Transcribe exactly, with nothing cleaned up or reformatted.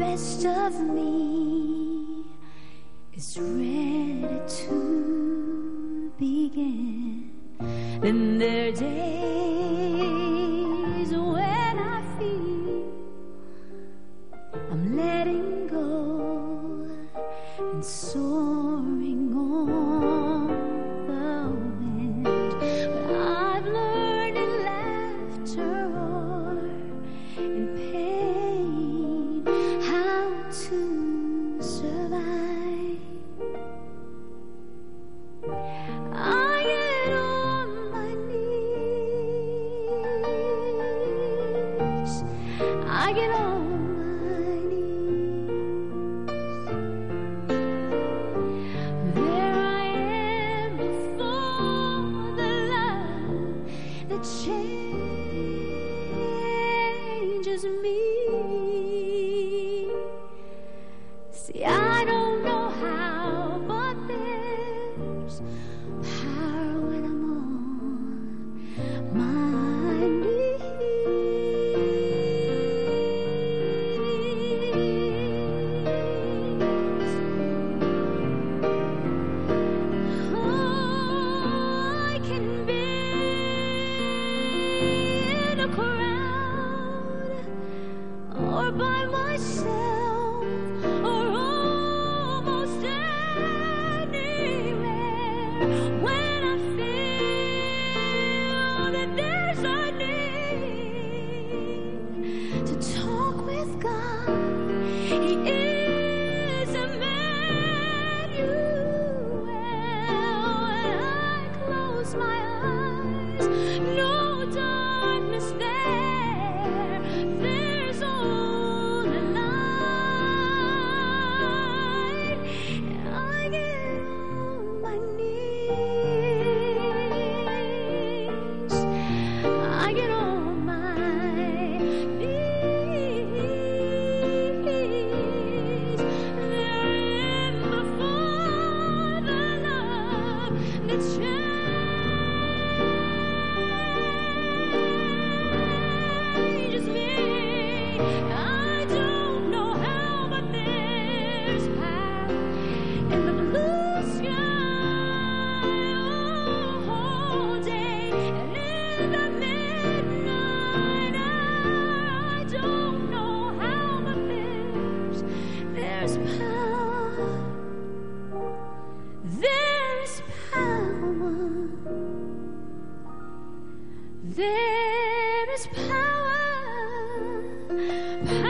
rest of me is ready to begin. Then there are days when I feel I'm letting go and soaring on the wind. But I've learned in laughter or in pain how to survive. I get on my knees. I get on my knees. There I am before the love that changes me. See, I don't know how, but there's power when I'm on my knees. Oh, I can be in a crowd or by myself or almost anywhere. When I feel that there's a need to talk with God, He is Emmanuel. When I close my eyes, no darkness there. There's only light. I get on my knees. I get on my knees. There I am before the love that changes me. I don't know how, but there's power in the blue sky all day and in the midnight hour. I don't know how, but there's there's power. There's power. There is power. Power